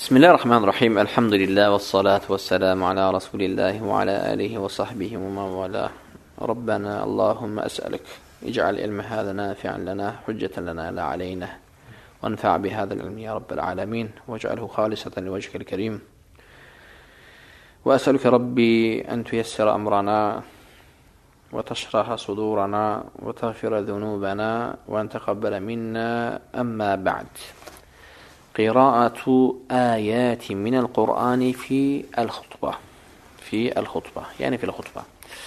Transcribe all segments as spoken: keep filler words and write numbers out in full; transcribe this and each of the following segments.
Bismillahirrahmanirrahim. Elhamdülillah ve salatu ve selamu ala Resulillahi ve ala alihi ve sahbihi ve man vala. Rabbena Allahümme es'elük. İc'al ilmi hâzâ nâfi'an lenâ, hücceten lenâ la aleyna. Ve nfe'a bihâzâl ilmi ya Rabbel alemin. Ve ec'alhu khâlisatan li vecihil kerim. Ve es'elüke Rabbi en tüyessira emrana ve teşraha sudurana ve teğfira zunubana ve en teqabbele minna emma ba'd. Qira'atu ayatin minel Kur'ani fi'l hutbah. Fi'l hutbah. Yəni fi'l hutbah.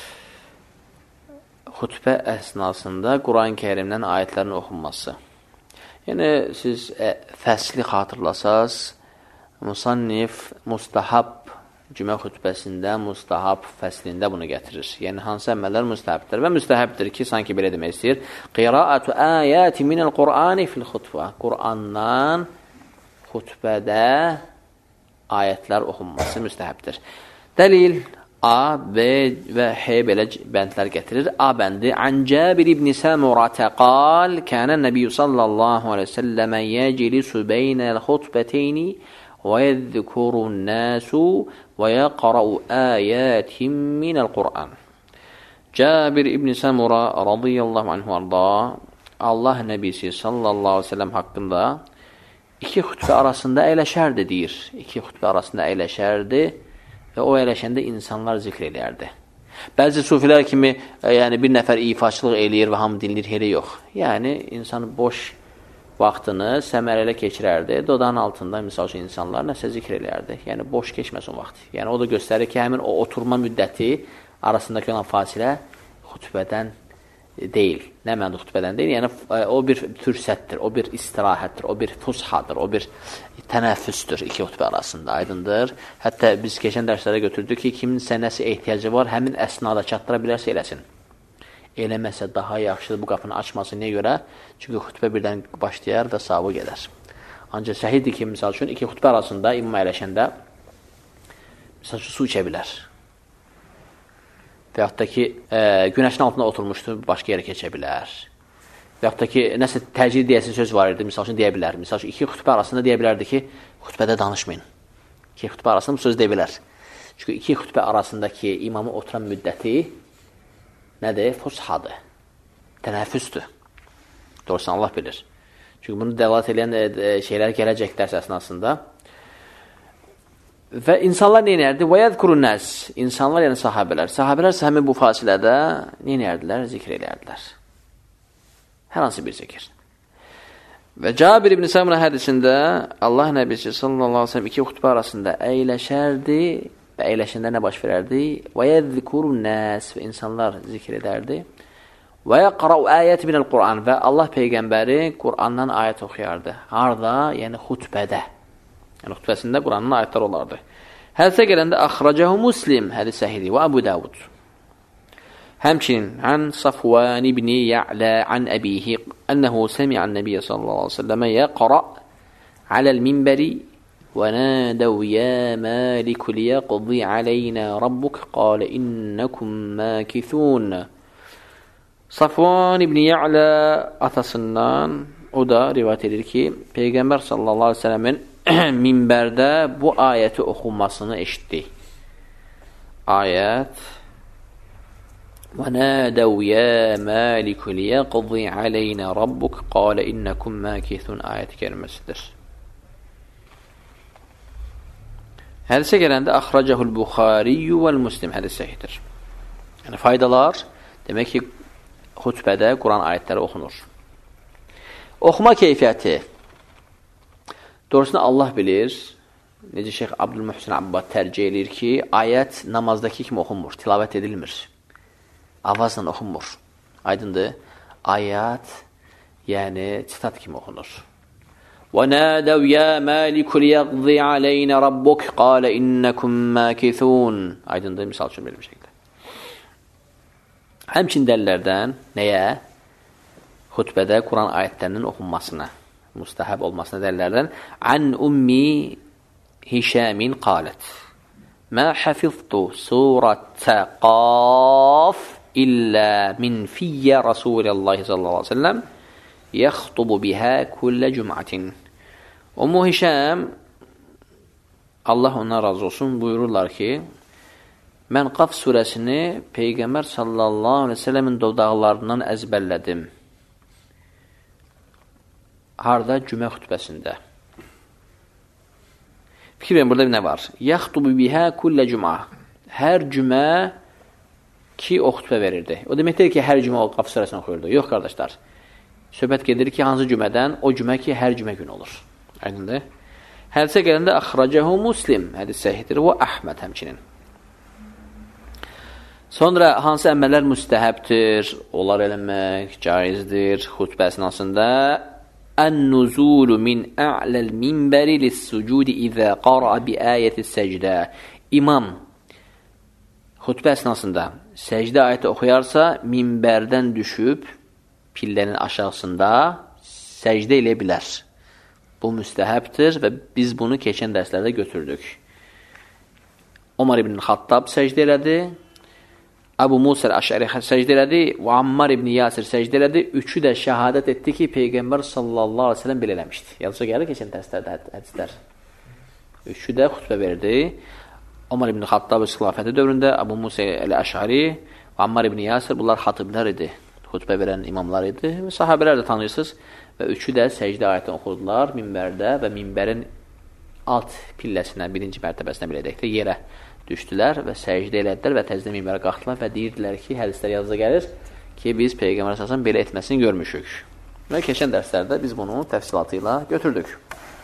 Xutbə əsnasında Quran-ı Kərimdən ayətlərin oxunması. Yəni siz ə, fəsli xatırlasaz, musannif mustahab cümə xutbəsində, mustahab fəslində bunu gətirir. Yəni hansı əməllər müstəhəbdir və müstəhəbdir ki, sanki belə demək istəyir. Qira'atu ayatin minel Kur'ani fi'l hutbah. Qurandan xutbədə ayətlər oxunması müstəhəbdir. Dəlil A, B və H belə bəndlər gətirir. A bəndi An Cabir ibn Samurata qal Kana Nəbiyyu sallallahu aleyhi ve sellem yeclisu beynəl xutbəteyni və yəzkurun nasu və yəqra'u ayatin minəl Qur'an. Cabir ibn Samura radiyallahu anhu arda Allah Nəbisi sallallahu aleyhi ve sellem haqqında İki xütbə arasında əyləşərdi, deyir. İki xütbə arasında əyləşərdi və o əyləşəndə insanlar zikr eləyərdi. Bəzi sufilər kimi yəni, bir nəfər ifaçılıq eləyir və hamı dinləyir, elə yox. Yəni, insan boş vaxtını səmərələ keçirərdi. Dodağın altında, misal üçün, insanlar nəsə zikr eləyərdi. Yəni, boş keçməsin vaxt. Yəni, o da göstərir ki, həmin o oturma müddəti arasındakı olan fasilə xütbədən deyil. Nə məndə xütbədən deyil? Yəni, o bir fürsətdir, o bir istirahətdir, o bir fushadır, o bir tənəffüsdür iki xütbə arasında, aydındır. Hətta biz keçən dərslərə götürdük ki, kiminsə nəsə ehtiyacı var, həmin əsnada çatdıra bilərsə eləsin. Eləməsə daha yaxşıdır bu qapını açması. Niyə görə? Çünki xütbə birdən başlayar və savabı gedər. Ancaq səhiddir ki, misal üçün, iki xütbə arasında imam əyləşəndə misal üçün, su içə bilər. Və yaxud da ki, e, günəşin altında oturmuşdur, başqa yerə keçə bilər. Və yaxud da ki, nəsə təcrid deyəsi söz var idi, misal üçün deyə bilər. Misal üçün, iki xütbə arasında deyə bilərdi ki, xütbədə danışmayın. İki xütbə arasında bu söz deyə bilər. Çünki iki xütbə arasındakı imamı oturan müddəti nədir? Fushadır, tənəffüsdür. Doğrusu Allah bilir. Çünki bunu dəlat edən e, şeylər gələcək dərs əsnasında. Və insanlar neynərdi? Və yəzkurun nəs. İnsanlar, yəni sahabələr. Sahabələr həmin bu fasilədə neynərdilər? Zikr eləyərdilər. Hər hansı bir zikr. Və Cabir ibn Samura hədisində Allah Nəbisi sallallahu aleyhi ve sellem iki xütbə arasında əyləşərdi və əyləşəndə nə baş verərdi? Və yəzkurun nəs. Və insanlar zikr edərdi. Və yəqra'u ayət minəl Qur'an. Və Allah Peyğəmbəri Qur'andan ayət oxuyardı. Harada? Yəni xütbədə. Yəni, xütbəsində Quranın ayətlər olardı. Hədisə gələndə əxrəcəhu Muslim, hədis səhidir, və Əbu Davud. Həmçinin, ən Safvan ibn Ya'la ən əbihi, ənəhu səmi'ən nəbiyyə sallallahu aleyhi ve səlləmə yəqra aləl minbəri və nədəv yə məlikul yəqdi aleynə rabbuk qalə innəkum məkithun. Safvan ibn Ya'la atasından o da rivayət edir ki, Peyğəmbər sallallahu aleyhi ve səlləmin minbərdə bu ayəti oxunmasını eşitdi. Ayət Və nədəv yə məlikul yəqdi aleynə rabbuk qalə innəkum məkithun ayəti gəlməsidir. Hədisə gələndə əxrəcəhul Buxariyyu vəl-Muslim hədis səhidir. Yəni faydalar, demək ki, xütbədə Quran ayətləri oxunur. Oxuma keyfiyyəti. Doğrusunu Allah bilir, necə Şeyx Abdülmühsin Abbad tərcih edir ki, ayət namazdakı kimi oxunmur, tilavət edilmir. Avazla oxunmur. Aydındır, ayət, yəni citat kimi oxunur. وَنَادَوْ يَا مَالِكُ لِيَقْضِ عَلَيْنَ رَبُّكْ قَالَ إِنَّكُمْ مَاكِثُونَ Aydındır, misal üçün belə bir şəkildə. Həmçin dəllərdən nəyə? Xütbədə Quran ayətlərinin oxunmasına, mustahab olmasına dəllərdən An ummi Hişamin qalət Mə hafiztu surətə qaf illə min fiyyə Rasulillahi sallallahu aleyhi ve sellem yəxtubu bihə kullə cüm'atin. Ummu Hişam Allah ondan razı olsun, buyururlar ki, mən Qaf surəsini Peyğəmbər sallallahu aleyhi ve sellemin dodaqlarından əzbərlədim. Harada? Cümə xütbəsində. Fikir verin, burada nə var? Yaxtubu bihə kullə cümə. Hər cümə ki, o xütbə verirdi. O demək deyir ki, hər cümə o Qaf surəsini oxuyurdu. Yox, qardaşlar. Söhbət gedir ki, hansı cümədən? O cümə ki, hər cümə gün olur. Aydındır. Hədisə gələndə əxracəhu Muslim. Hədis səhihdir və Əhməd həmçinin. Sonra hansı əməllər müstəhəbdir? Onlar eləmək caizdir. Xutbə əsnasında Ən-nuzulu min a'ləl minbəri lis-sucudi izə qara'a bi ayəti səcdə. İmam xutbə əsnasında səcdə ayəti oxuyarsa, minbərdən düşüb pillənin aşağısında səcdə elə bilər. Bu müstəhəbdir və biz bunu keçən dərslərdə götürdük. Omar ibn Xattab səcdə elədi, Əbu Musa Əşəri səcdə elədi və Ammar ibn Yasir səcdə elədi. Üçü də şəhadət etdi ki, Peyğəmbər sallallahu aleyhi ve sellem belə eləmişdi. Yalnızca gəlir keçən dərslərdə hədislər. Üçü də xütbə verdi. Omar ibn Xattab xilafəti dövründə Əbu Musa Əşəri və Ammar ibn Yasir bunlar xatiblər idi. Xütbə verən imamlar idi. Sahabələr də tanıyırsınız. Və üçü də səcdə ayətini oxudular minbərdə və minbərin alt pilləsinə, birinci mərtəbəsinə belə deyək də yerə düşdülər və səcdə elədilər və təzdə minbərə qalxdılar və deyirdilər ki, hədislər yazıda gəlir ki, biz Peyğəmbər əsasən belə etməsini görmüşük. Və keçən dərslərdə biz bunu təfsilatı ilə götürdük.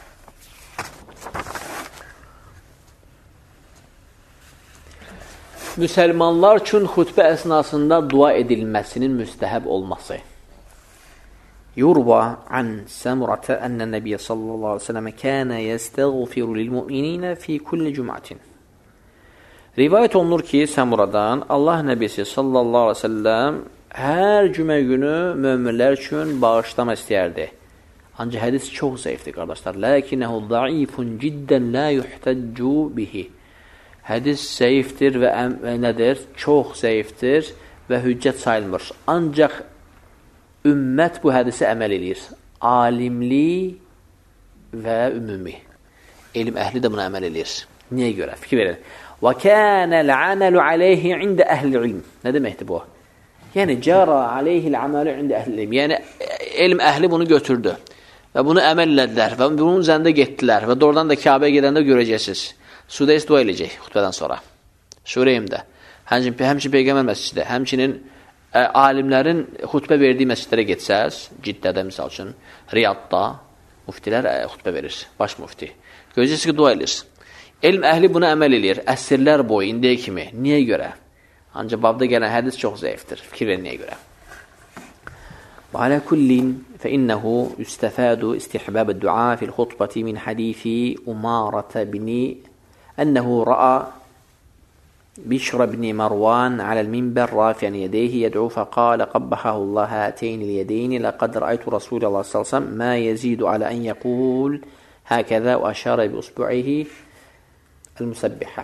Müsəlmanlar üçün xutbə əsnasında dua edilməsinin müstəhəb olması. Yurva an Samurata ennən Nəbiyyə sallallahu aleyhi ve sellem kənə yəstəğfiru lil-mu'minina fi kulli cüm'atin. Rivayət olunur ki, Samuradan Allah Nəbisi sallallahu aleyhi ve sellem hər cümə günü möminlər üçün bağışlama istəyərdi. Ancaq hədis çox zəifdir, qardaşlar. Ləkinəhu zəifun ciddən la yuhtəccu bihi. Hədis zəifdir və nədir? Çox zəifdir və hüccət sayılmır. Ancaq ümmət bu hədisə əməl edir. Alimli və ümumi. Elm əhli də buna əməl edir. Niyə görə? Fikir verin. Və kənəl əməlu aleyhi ində əhl-i ilm. Nə deməkdir bu? Yəni, cəra aleyhi əməlu ində əhl-i ilm. Yəni, elm əhli bunu götürdü və bunu əməl elədilər və bunun üzərində getdilər və doğrudan da Kəbəyə gedəndə görəcəksiniz. Sudəyiz dua eləyəcək xütbədən sonra. Surəyimdə. Həmçinin, həmçinin Peyğəmbər məsciddə, həmçinin ə, alimlərin xütbə verdiyi məscidlərə getsəz, Ciddədə misal üçün, Riyadda müftilər ə, xütbə verir, baş müfti. Görəcəksiniz ki, dua edir. Elm əhli buna əməl edir, əsrlər boyu, indiyə kimi. Niyə görə? Ancaq babda gələn hədis çox zəifdir. Fikir verin niyə görə? Və alə kullin fəinnəhu yüstəfədu istihbəb dua fil xutbəti min hadifi Umarətə bini ənəhu ra'a Bişr ibn Marwan aləl minbər rafiən yədeyhi yəd'u fəqalə qabbəhəhu Allah həteyni liyədeyni ləqəd rəaytu Rasulullah sallallahu aleyhi ve sellem mə yezidu alə ən yəqul həkəzə və əşərə bi usbu'ihi el-müsəbbihə.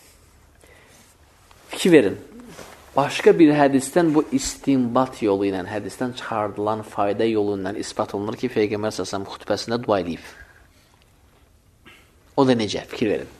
Fikir verin. Başqa bir hədisdən bu istinbat yolu ilə, hədisdən çıxardılan fayda yolu ilə ispat olunur ki, Peyğəmbər səsəm xütbəsində dua edib. O da necə? Fikir verin.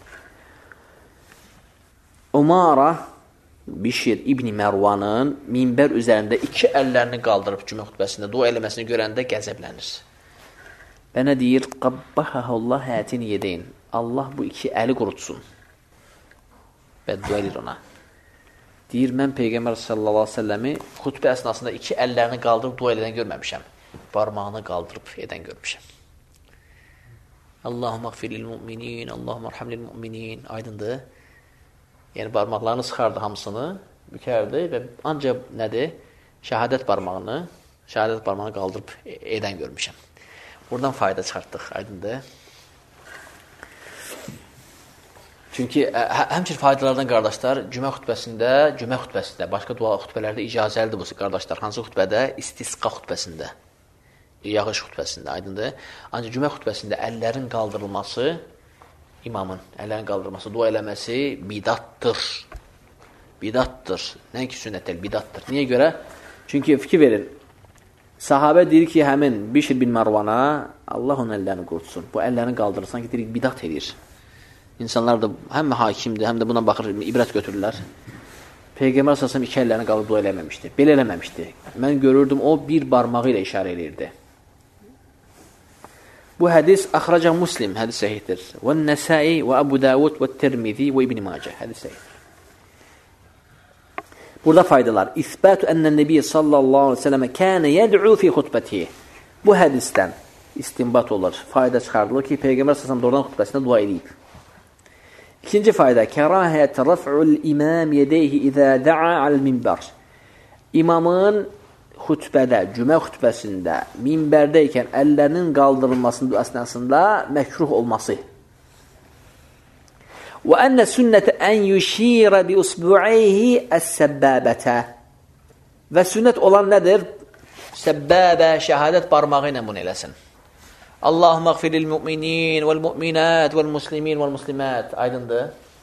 Umara Bişir İbn Mərvanın minbər üzərində iki əllərini qaldırıb cümə xütbəsində dua eləməsini görəndə qəzəblənir. Və nə deyir? Qabbəhəhullah hətin yedeyn. Allah bu iki əli qurutsun. Bəddua edir ona. Deyir, mən Peyğəmbər sallallahu aleyhi ve selləmi xütbə əsnasında iki əllərini qaldırıb dua edən görməmişəm. Barmağını qaldırıb edən görmüşəm. Allahumma qfir lil-mu'minin, Allahumma arham lil-mu'minin. Aydındır. Yəni, barmaqlarını sıxardı hamısını, bükərdi və ancaq nədir? Şəhadət barmağını, şəhadət barmağını qaldırıb edən görmüşəm. Buradan fayda çıxartdıq, aydındır. Çünki hə, həmçin faydalardan qardaşlar, cümə xütbəsində, cümə xütbəsində, başqa dua xütbələrdə icazəlidir bu qardaşlar. Hansı xütbədə? İstisqa xütbəsində, yağış xütbəsində, aydındır. Ancaq cümə xütbəsində əllərin qaldırılması, imamın əllərin qaldırılması, dua eləməsi bidatdır. Bidatdır. Nə ki sünnətdir, bidatdır. Niyə görə? Çünki fikir verin, sahabə deyir ki, həmin Bişir bin Marvana Allah onun əllərini qurutsun. Bu əllərini qaldırır, sanki deyir, bidat edir. İnsanlar da həm hakimdir, həm də buna baxır, ibrət götürürlər. Peyğəmbər sallallahu iki əllərini qalıb dua eləməmişdi. Belə eləməmişdi. Mən görürdüm, o bir barmağı ilə işarə edirdi. Bu hədis əxrəcə Muslim, hədis səhihdir. Və Nəsai və Əbu Davud və Tirmizi və İbn Macə, hədis səhihdir. Burada faydalar. İsbatu ennən Nəbiyyə sallallahu aleyhi ve sellem kənə yəd'u fi xutbətihi. Bu hədisdən istinbat olur, fayda çıxardılır ki, Peyğəmbər sallallahu doğrudan xutbəsində dua edib. İkinci fayda, kərahət rəf'ul imam yedeyhi izə da'a al-minbər. İmamın xutbədə, cümə xutbəsində, minbərdəykən əllərinin qaldırılmasının əsnasında məkruh olması. Və ənə sünnətə ən yüşirə bi usbu'ayhi əs-səbbabətə. Və sünnət olan nədir? Səbbabə, şəhadət barmağı ilə bunu eləsin. Allahumma gfir lil mu'minin vel mu'minat vel muslimin vel muslimat. Aydındır?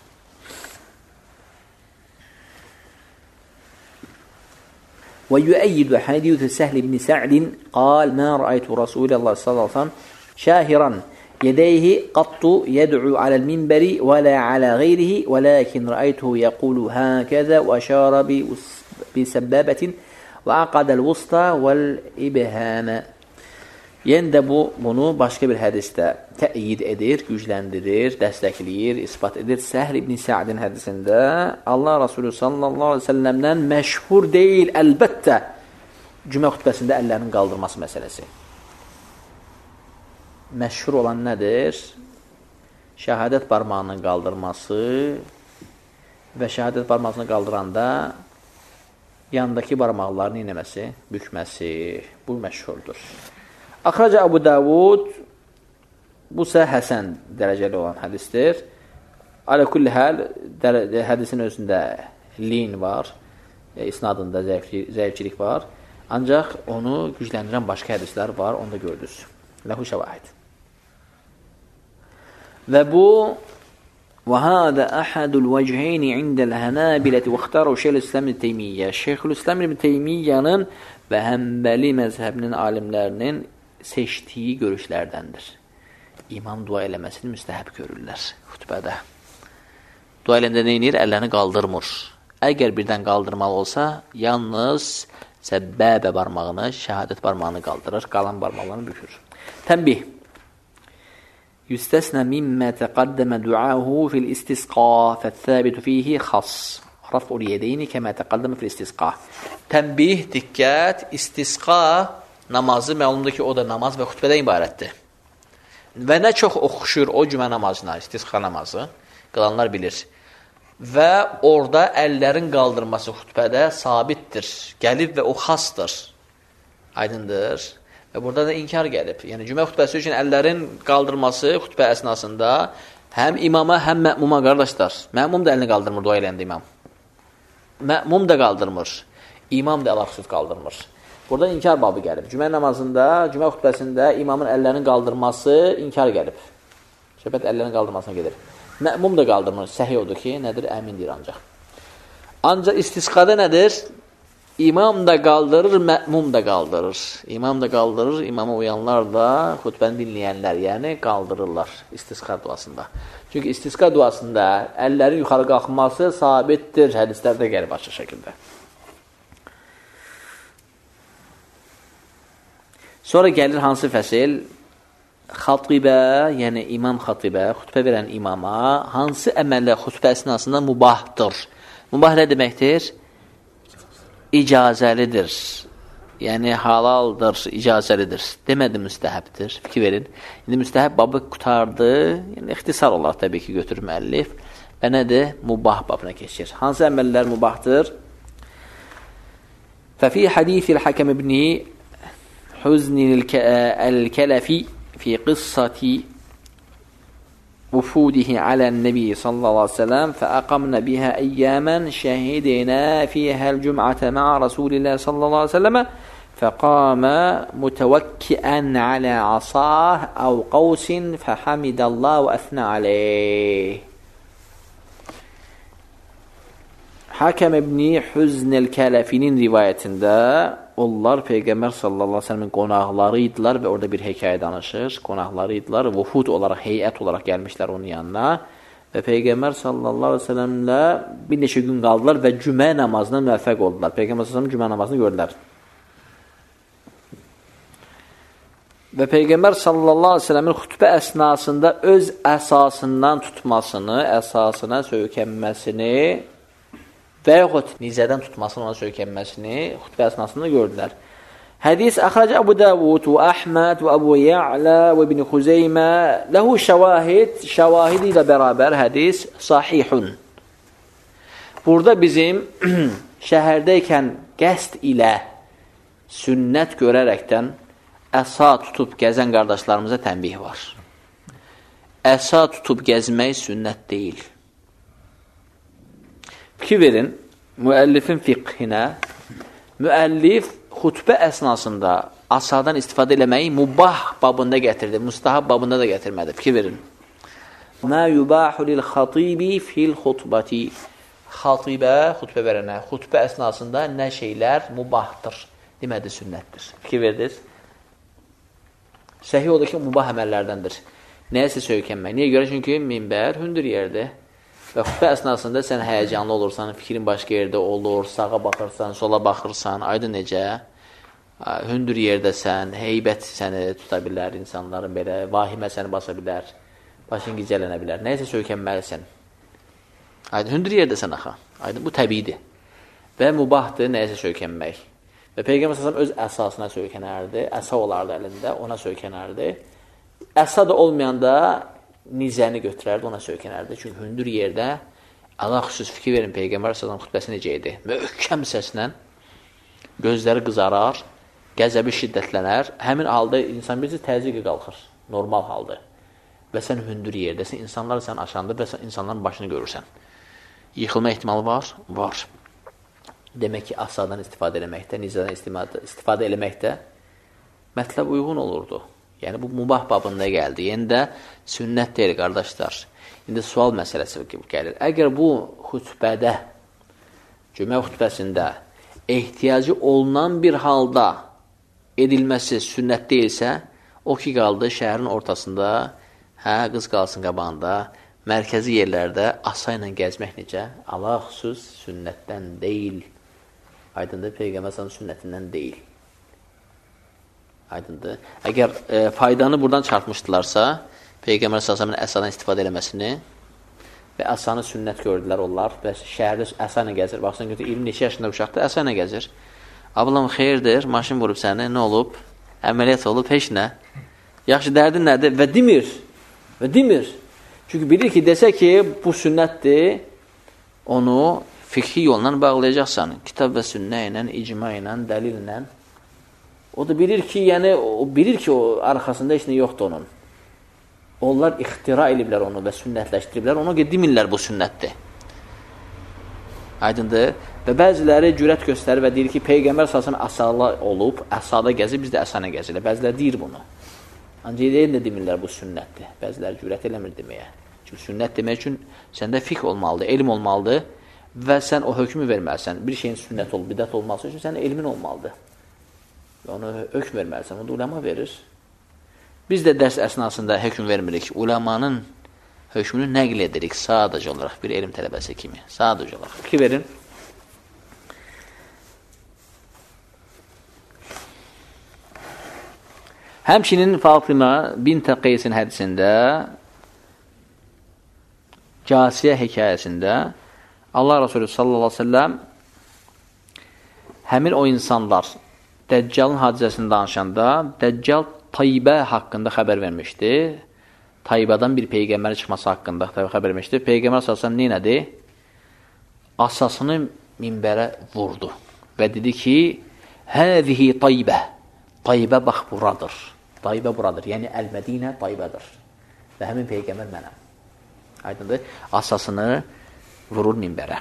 Ve yu'ayyidu hadithu Sahl ibn Sa'd قال ما رأيت رسول الله صلى الله عليه وسلم شاهرا يديه قط يدعو على المنبر ولا على غيره ولكن رأيته يقول هكذا وأشار بسبابة وعقد الوسطى والإبهام. Yəni də bu, bunu başqa bir hədisdə tə'yid edir, gücləndirir, dəstəkləyir, ispat edir. Səhl ibn Sa'din hədisində Allah Rasulü sallallahu aleyhi ve sellemdən məşhur deyil, əlbəttə, cümə xutbəsində əllərinin qaldırması məsələsi. Məşhur olan nədir? Şəhadət barmağının qaldırması və şəhadət barmağını qaldıranda yandakı barmaqlarını inəməsi, bükməsi, bu məşhurdur. Əxrəcə Əbu Davud, bu isə həsən dərəcəli olan hədisdir. Alə kulli həl, hədisin özündə lin var, isnadında zəifçilik var. Ancaq onu gücləndirən başqa hədislər var, onu da gördünüz. Ləhu şəvahid. Və bu, وَهَذَا أَحَدُ الْوَجْهَيْنِ عِنْدَ الْهَنَابِلَةِ وَاخْتَارَهُ Şeyhülislam ibn Teymiyyə. Şeyhülislam ibn Teymiyyənin və Həmbəli məzhəbinin alimlərinin seçdiyi görüşlərdəndir. İmam dua eləməsini müstəhəb görürlər xutbədə. Dua eləndə nə edir? Əllərini qaldırmır. Əgər birdən qaldırmalı olsa, yalnız səbbəbə barmağını, şəhadət barmağını qaldırır, qalan barmaqlarını bükür. Tənbih. Yüstəsnə mimmə təqaddəmə duahu fil istisqa fəthəbitu fihi xas. Raf'ul yedeyni kəmə təqaddəmə fil istisqa. Tənbih, diqqət, istisqa namazı məlumdur ki, o da namaz və xütbədən ibarətdir. Və nə çox oxşur o cümə namazına, istisqa namazı, qılanlar bilir. Və orada əllərin qaldırması xütbədə sabitdir, gəlib və o xasdır, aydındır. Və burada da inkar gəlib. Yəni, cümə xütbəsi üçün əllərin qaldırması xütbə əsnasında həm imama, həm mə'muma qardaşlar. Mə'mum da əlini qaldırmır, dua eləndə imam. Mə'mum da qaldırmır, imam da əlaxsız qaldırmır. Burada inkar babı gəlib. Cümə namazında, cümə xütbəsində imamın əllərinin qaldırması inkar gəlib. Söhbət əllərin qaldırmasına gedir. Mə'mum da qaldırmır. Səhih odur ki, nədir? Əmin deyir ancaq. Ancaq istisqada nədir? İmam da qaldırır, mə'mum da qaldırır. İmam da qaldırır, imama uyanlar da xütbəni dinləyənlər, yəni qaldırırlar istisqa duasında. Çünki istisqa duasında əllərin yuxarı qalxması sabitdir, hədislərdə gəlib açıq şəkildə. Sonra gəlir hansı fəsil? Xatibə, yəni imam xatibə, xütbə verən imama hansı əməllər xütbə əsnasında mubahdır? Mubah nə deməkdir? İcazəlidir. Yəni halaldır, icazəlidir. Demədi müstəhəbdir. Fikir verin. İndi müstəhəb babı qutardı. Yəni ixtisar olaraq təbii ki götürür müəllif. Və nədir? Mubah babına keçir. Hansı əməllər mubahdır? Fəfi hadithil Hakəm ibn حزن الكلف في قصة وفوده على النبي صلى الله عليه وسلم فأقمنا بها أياما شهدنا فيها الجمعة مع رسول الله صلى الله عليه وسلم فقام متوكئا على عصاه أو قوس فحمد الله وأثنى عليه. Hakəm ibn Hüznel Kələfinin rivayətində onlar Peyğəmbər sallallahu əleyhi və səlləmin qonaqları idilər və orada bir hekayə danışır. Qonaqları idilər, vufud olaraq, heyət olaraq gəlmişlər onun yanına Və Peyğəmbər sallallahu aleyhi ve sellemlə bir neçə gün qaldılar və cümə namazına müvəffəq oldular. Peyğəmbər sallallahu aleyhi ve sellem cümə namazını gördülər. Və Peyğəmbər sallallahu aleyhi ve sellemin xütbə əsnasında öz əsasından tutmasını, əsasına söykənməsini və yaxud nizədən tutmasını, ona söykənməsini xütbə əsnasında gördülər. Hədis əxrəcə Əbu Davud və Əhməd və Əbu Ya'la və İbn Xuzeymə ləhu şəvahid, şəvahidi ilə bərabər hədis sahihun. Burada bizim şəhərdəykən qəsd ilə sünnət görərəkdən əsa tutub gəzən qardaşlarımıza tənbih var. Əsa tutub gəzmək sünnət deyil. Fikir verin, müəllifin fiqhinə, müəllif xutbə əsnasında asadan istifadə eləməyi mubah babında gətirdi, mustahab babında da gətirmədi. Fikir verin. Mə yubahu lil xatibi fil xutbəti. Xatibə, xutbə verənə, xutbə əsnasında nə şeylər mubahdır, demədi sünnətdir. Fikir verdiniz? Səhih odur ki, mubah əməllərdəndir. Nəyəsə söykənmək. Niyə görə? Çünki minbər hündür yerdir. Və xutbə əsnasında sən həyəcanlı olursan, fikrin başqa yerdə olur, sağa baxırsan, sola baxırsan, aydın necə? Hündür yerdəsən, heybət səni tuta bilər, insanların belə, vahimə səni basa bilər, başın gicələnə bilər. Nəyəsə söykənməlisən. Aydın, hündür yerdəsən axı. Aydın, bu təbiidir. Və mubahdır nəyəsə söykənmək. Və Peyğəmbər sallallahu əleyhi və səlləm öz əsasına söykənərdi, əsa olardı əlində, ona söykənərdi. Əsa da olmayanda nizəni götürərdi, ona söykənərdi. Çünki hündür yerdə, Allah xüsus fikir verin, Peyğəmbər sallallahu əleyhi və səlləm xutbəsi necə idi? Möhkəm səslə, gözləri qızarar, qəzəbi şiddətlənər. Həmin halda insan birisi təzyiqə qalxır, normal halda. Və sən hündür yerdəsən, insanlar sən aşandır və sən insanların başını görürsən. Yıxılma ehtimalı var? Var. Demək ki, asadan istifadə eləməkdə, nizədən istifadə eləməkdə mətləb uyğun olurdu. Yəni, bu mubah babında gəldi. Yəni də sünnət deyil, qardaşlar. İndi sual məsələsi gəlir. Əgər bu xütbədə, cümə xütbəsində ehtiyacı olunan bir halda edilməsi sünnət deyilsə, o ki, qaldı şəhərin ortasında, hə, qız qalsın qabağında, mərkəzi yerlərdə asa ilə gəzmək necə? Allah xüsus sünnətdən deyil. Aydındır, Peyğəmbər sallallahu sünnətindən deyil. Aydındır. Əgər e, faydanı buradan çarpmışdılarsa, Peyğəmbər sallallahu əsadan istifadə eləməsini və əsanı sünnət gördülər onlar və şəhərdə əsa ilə gəzir. Baxsan götür, iyirmi neçə yaşında uşaqda əsa ilə gəzir. Ablam xeyirdir, maşın vurub səni, nə olub? Əməliyyat olub, heç nə. Yaxşı, dərdin nədir? Və demir. Və demir. Çünki bilir ki, desə ki, bu sünnətdir, onu fikri yolla bağlayacaqsan. Kitab və sünnə ilə, icma ilə, dəlil ilə. O da bilir ki, yəni, o bilir ki, o arxasında heç nə yoxdur onun. Onlar ixtira ediblər onu və sünnətləşdiriblər. Ona görə demirlər bu sünnətdir. Aydındır. Və bəziləri cürət göstərir və deyir ki, Peyğəmbər sallallahu asala olub, əsada gəzir, biz də əsana gəzirlər. Bəziləri deyir bunu. Ancaq deyir də demirlər bu sünnətdir. Bəziləri cürət eləmir deməyə. Çünki sünnət demək üçün səndə fiqh olmalıdır, elm olmalıdır və sən o hökmü verməlisən. Bir şeyin sünnət olub, bidət olması üçün sənin elmin olmalıdır. Və onu hökm verməlisən. Onu da ulema verir. Biz də dərs əsnasında hökm vermirik. Ulemanın hökmünü nəql edirik sadəcə olaraq bir elm tələbəsi kimi. Sadəcə olaraq. Fikir verin. Həmçinin Fatıma bint Qeysin hədisində, Casiyə hekayəsində Allah Resulü sallallahu aleyhi ve sellem həmin o insanlar Dəccalın hadisəsini danışanda Dəccal Taybə haqqında xəbər vermişdi. Taybədən bir peyğəmbər çıxması haqqında xəbər vermişdi. Peyğəmbər sallallahu aleyhi ve sellem neynədi? Asasını minbərə vurdu və dedi ki, Həzihi Taybə. Taybə bax buradır. Taybə buradır. Yəni Əl-Mədinə Taybədir. Və həmin peyğəmbər mənəm. Aydındır. Asasını vurur minbərə.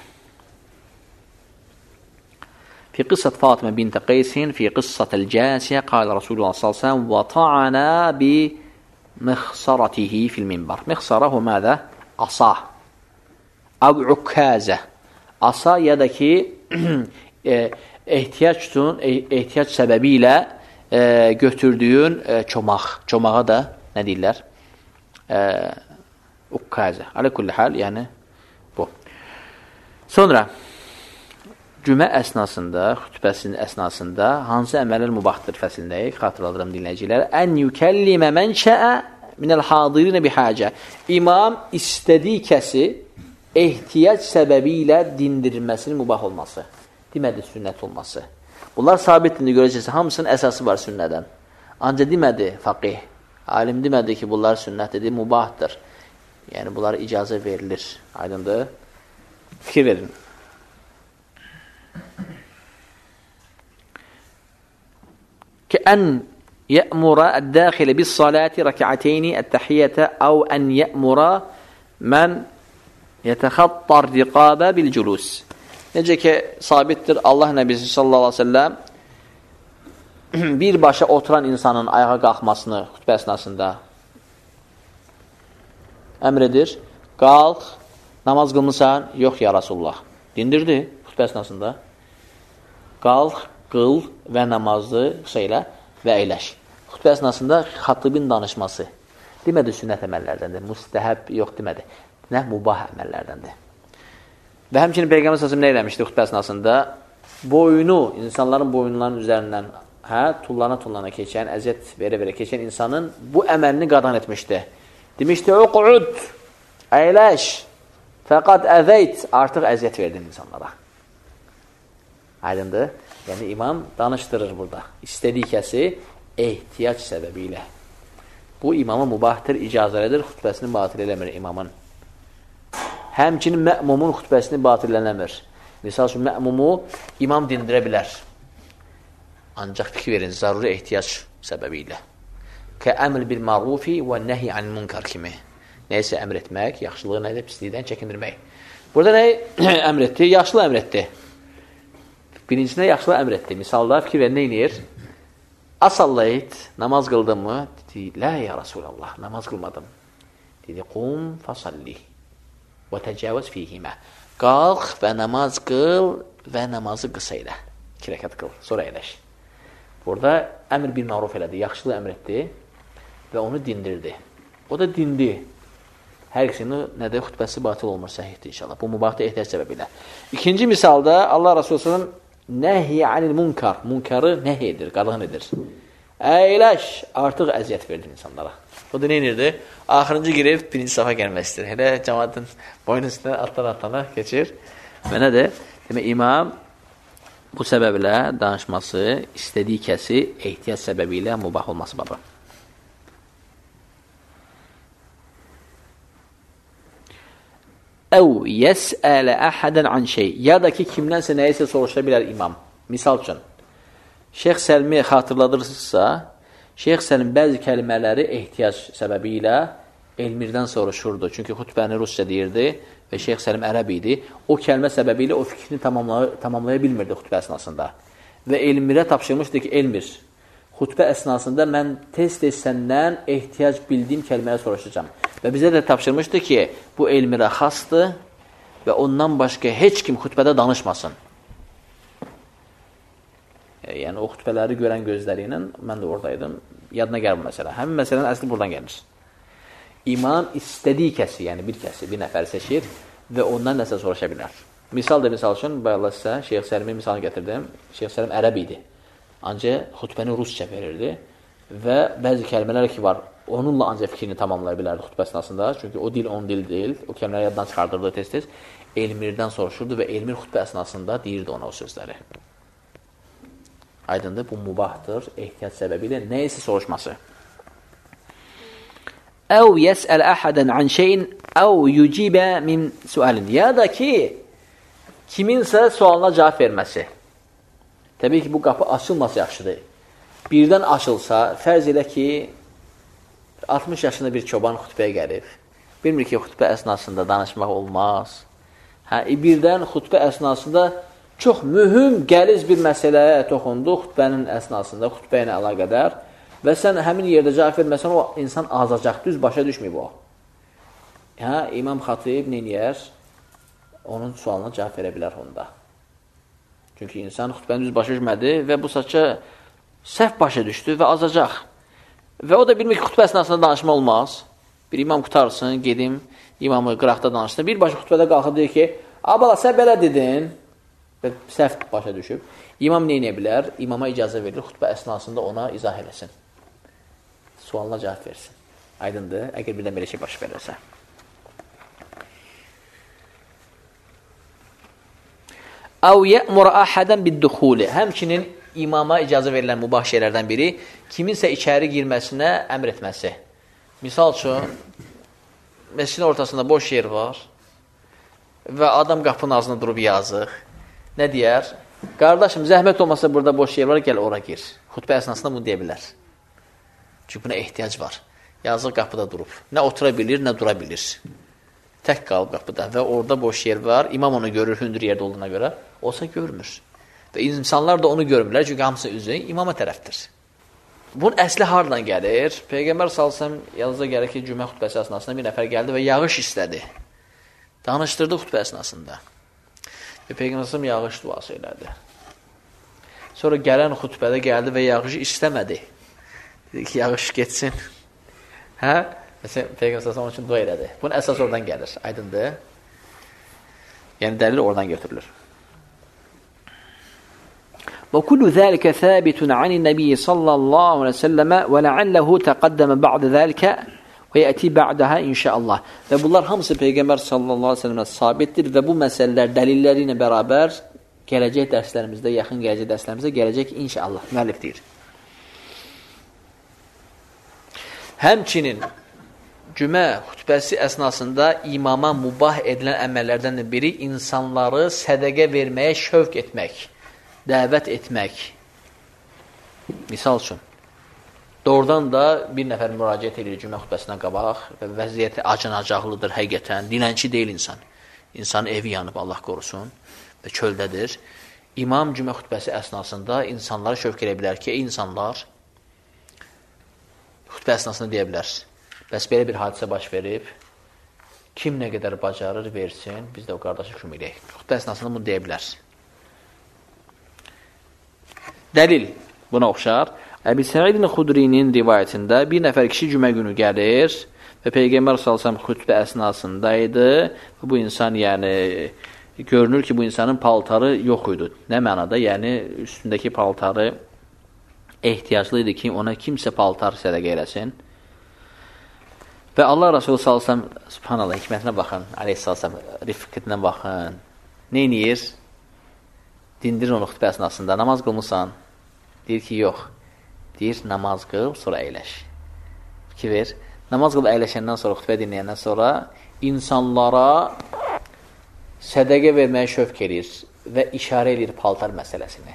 في قصة فاطمة بنت قيس في قصة الجاسية قال رسول الله صلى الله عليه وسلم وطعنا بمخصرته في المنبر. مخصرة هو ماذا؟ عصا أو عكازة. عصا ya da ki ihtiyaç ihtiyaç sebebiyle götürdüyün çomaq. Çomağa da ne deyirlər? Ukkazə. Alə kulli hal, yəni bu. Sonra, cümə əsnasında, xütbəsinin əsnasında hansı əməllər mübahtır fəslindəyik? Xatırladıram dinləyicilərə. Ən yükəllimə mən şəə minəl hadirinə bihacə. İmam istədiyi kəsi ehtiyac səbəbi ilə dindirilməsinin mübah olması. Demədi sünnət olması. Bunlar sabitdir, görəcəksə, hamısının əsası var sünnədən. Ancaq demədi faqih. Alim demədi ki, bunlar sünnət dedi, mübahdır. Yəni, bunlara icazə verilir. Aydındır. Fikir verin. Ki, ən yə'mura əd-dəxilə bis-salati rək'ateyni ət-təhiyyətə əv ən yə'mura mən yətəxattar riqabə bil-cülus. Necə ki, sabitdir Allah Nəbisi sallallahu aleyhi ve selləm birbaşa oturan insanın ayağa qalxmasını xütbə əsnasında əmr edir. Qalx, namaz qılmısan? Yox ya Rasulullah. Dindirdi xütbə əsnasında. Qalx, qıl və namazı şeylə və əyləş. Xütbə əsnasında xatibin danışması. Demədi sünnət əməllərdəndir. Müstəhəb yox demədi. Nə? Mubah əməllərdəndir. Və həmçinin Peyğəmbər səsəm nə eləmişdi xütbə əsnasında? Boynu, insanların boyunlarının üzərindən hə, tullana-tullana keçən, əziyyət verə-verə keçən insanın bu əməlini qadan etmişdi. Demişdi, uqud, əyləş, fəqad əzəyt, artıq əziyyət verdin insanlara. Aydındır. Yəni, imam danışdırır burada. İstədiyi kəsi ehtiyac səbəbi ilə. Bu, imama mübahdır, icazə edir, xütbəsini batil eləmir imamın. Həmçinin mə'mumun xütbəsini batillənəmir. Misal üçün, mə'mumu imam dindirə bilər. Ancaq fikir verin, zaruri ehtiyac səbəbi ilə. Kə-əmr bil-marufi və nəhi anil-munkar kimi. Nəysə əmr etmək, yaxşılığı nədir, pislikdən çəkindirmək. Burada nə əmr etdi? Yaxşılıq əmr etdi. Birincisində yaxşılıq əmr etdi. Misalda fikir verin, nə eləyir? Asallayt, namaz qıldın mı? Dedi, lə ya Rasulallah, namaz qılmadım. Dedi, qum fasalli və təcavüz fihimə. Qalx və namaz qıl və namazı qısa ilə. İki rəkat qıl, sonra eləş. Burada əmr bil məruf elədi, yaxşılıq əmr etdi və onu dindirdi. O da dindi. Hər ikisini nədə xütbəsi batil olmur, səhihdir inşallah. Bu mübahdə ehtiyac səbəbi ilə. İkinci misalda Allah Rasulüsünün nəhi anil munkar, munkarı nəhi edir, qadağan edir. Əyləş, artıq əziyyət verdi insanlara. O da nə edirdi? Axırıncı girib birinci safa gəlmək istəyir. Elə cəmaatın boyun üstünə atlan-atlana keçir. Və nədir? Demək, imam bu səbəblə danışması, istədiyi kəsi ehtiyac səbəbi ilə mübah olması babı. Əv yəsələ əhədən an şey. Ya da ki, kimdənsə nəyisə soruşa bilər imam. Misal üçün, Şeyx Səlmi xatırladırsa, Şeyx Səlim bəzi kəlmələri ehtiyac səbəbi ilə Elmirdən soruşurdu. Çünki xütbəni rusca deyirdi və Şeyx Səlim ərəb idi. O kəlmə səbəbi ilə o fikrini tamamlaya, tamamlaya bilmirdi xütbə əsnasında. Və Elmirə tapşırmışdı ki, Elmir, xütbə əsnasında mən tez-tez səndən ehtiyac bildiyim kəlməyə soruşacağım. Və bizə də tapşırmışdı ki, bu Elmirə xasdır və ondan başqa heç kim xütbədə danışmasın. Yəni, o xütbələri görən gözləri ilə, mən də oradaydım, yadına gəlir bu məsələ. Həmin məsələnin əsli buradan gəlir. İmam istədiyi kəsi, yəni bir kəsi, bir nəfər seçir və ondan nəsə soruşa bilər. Misal da misal üçün, bayaqla sizə Şeyx Səlimin misalını gətirdim. Şeyx Səlim ərəb idi. Ancaq xütbəni rusca verirdi və bəzi kəlmələr ki var, onunla ancaq fikrini tamamlaya bilərdi xütbə əsnasında. Çünki o dil onun dil deyil. O kəlmələri yaddan çıxardırdı tez-tez. Elmirdən soruşurdu və Elmir xütbə əsnasında deyirdi ona o sözləri. Aydındır, bu mübahdır, ehtiyac səbəbi ilə nəyəsə soruşması. Əv yəsəl əhədən an şeyin, əv yücibə min sualin. Ya da ki, kiminsə sualına cavab verməsi. Təbii ki, bu qapı açılması yaxşıdır. Birdən açılsa, fərz elə ki, altmış yaşında bir çoban xütbəyə gəlib. Bilmir ki, xütbə əsnasında danışmaq olmaz. Hə, birdən xütbə əsnasında çox mühüm, qəliz bir məsələyə toxundu xütbənin əsnasında, xütbə ilə əlaqədar və sən həmin yerdə cavab verməsən, o insan azacaq, düz başa düşməyib o. Hə, İmam Xatib neyniyər? Onun sualına cavab verə bilər onda. Çünki insan xütbəni düz başa düşmədi və bu saça səhv başa düşdü və azacaq. Və o da bilmir ki, xütbə əsnasında danışma olmaz. Bir imam qutarsın, gedim, İmamı qıraqda danışdı. Birbaşa xütbədə qalxıb deyir ki, abala, sən belə dedin. Və səhv başa düşüb. İmam nə edə bilər? İmama icazə verilir, xütbə əsnasında ona izah eləsin. Sualına cavab versin. Aydındır, əgər birdən belə şey baş verirsə. Əv yə'mur əhədən bid-duxuli. Həmçinin imama icazə verilən mübah şeylərdən biri kiminsə içəri girməsinə əmr etməsi. Misal üçün, məscidin ortasında boş yer var və adam qapının ağzına durub yazıq. Nə deyər? Qardaşım, zəhmət olmasa burada boş yer var, gəl ora gir. Xütbə əsnasında bunu deyə bilər. Çünki buna ehtiyac var. Yazıq qapıda durub. Nə otura bilir, nə dura bilir. Tək qalıb qapıda və orada boş yer var. İmam onu görür, hündür yerdə olduğuna görə. Olsa görmür. Və insanlar da onu görmürlər, çünki hamısı üzü imama tərəfdir. Bunun əsli hardan gəlir? Peyğəmbər salsam yazıda gəlir ki, cümə xütbəsi əsnasında bir nəfər gəldi və yağış istədi. Danışdırdı xütbə əsnasında. Və Peyğəmbər salsam yağış duası elədi. Sonra gələn xütbədə gəldi və yağışı istəmədi. Dedi ki, yağış getsin. Hə? Məsələn, Peyğəmbər salsam onun üçün dua elədi. Bunun əsas oradan gəlir. Aydındır. Yəni, dəlil oradan götürülür. وكل ذلك ثابت عن النبي صلى الله عليه وسلم ولعله تقدم بعد ذلك ويأتي بعدها inşallah. Və bunlar hamısı Peyğəmbər sallallahu aleyhi ve sellemə sabitdir və bu məsələlər dəlilləri ilə bərabər gələcək dərslərimizdə, yaxın gələcək dərslərimizdə gələcək inşallah. Müəllif deyir. Həmçinin cümə xütbəsi əsnasında imama mübah edilən əməllərdən biri insanları sədəqə verməyə şövq etmək. Dəvət etmək. Misal üçün, doğrudan da bir nəfər müraciət edir cümə xütbəsindən qabaq və vəziyyəti acınacaqlıdır həqiqətən, dilənçi deyil insan. İnsanın evi yanıb, Allah qorusun və çöldədir. İmam cümə xütbəsi əsnasında insanlara şövq edə bilər ki, insanlar xütbə əsnasında deyə bilər. Bəs belə bir hadisə baş verib, kim nə qədər bacarır versin, biz də o qardaşı kömək edək. Xütbə əsnasında bunu deyə bilər. Dəlil buna oxşar. Əbi Səidin Xudrinin rivayətində bir nəfər kişi cümə günü gəlir və Peyğəmbər sallallahu əleyhi və səlləm xütbə əsnasında idi və bu insan, yəni görünür ki, bu insanın paltarı yox idi. Nə mənada? Yəni üstündəki paltarı ehtiyaclı idi ki, ona kimsə paltar sədəqə eləsin. Və Allah Rasulü sallallahu əleyhi və səlləm, subhanallah, hikmətinə baxın, əleyhissalam, rifqətinə baxın. Nə edir? Dindirir onu xütbə əsnasında. Namaz qılmısan? Deyir ki, yox. Deyir, namaz qıl, sonra əyləş. Fikir ver. Namaz qıl, əyləşəndən sonra, xütbə dinləyəndən sonra insanlara sədəqə verməyə şövq edir və işarə edir paltar məsələsini.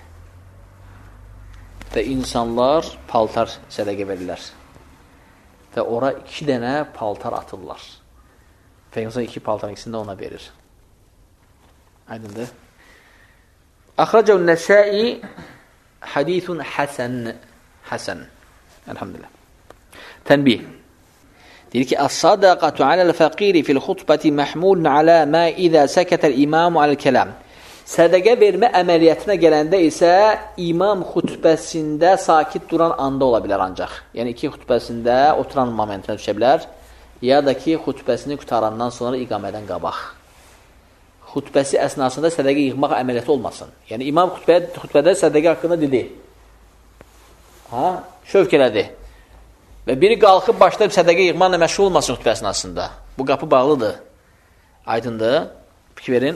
Və insanlar paltar sədəqə verirlər. Və ora iki dənə paltar atırlar. Peyğəmbər iki paltarın ikisini də ona verir. Aydındır. Əxrəcəv Nəsai hadithun həsən. Həsən. Elhamdülillah. Tənbih. Deyir ki, Əs-sadaqatu aləl-fəqiri fil-xutbəti məhmulun alə mə izə səkətəl imamu aləl-kələm. Sədəqə vermə əməliyyətinə gələndə isə imam xutbəsində sakit duran anda ola bilər ancaq. Yəni iki xutbəsində oturan momentinə düşə bilər, ya da ki, xutbəsini qutarandan sonra iqamədən qabaq. Xutbəsi əsnasında sədəqə yığmaq əməliyyəti olmasın. Yəni imam xutbədə, xutbədə sədəqə haqqında dedi. Ha? Şövk elədi. Və biri qalxıb başlayıb sədəqə yığmaqla məşğul olmasın xutbə əsnasında. Bu qapı bağlıdır. Aydındır. Fikir verin.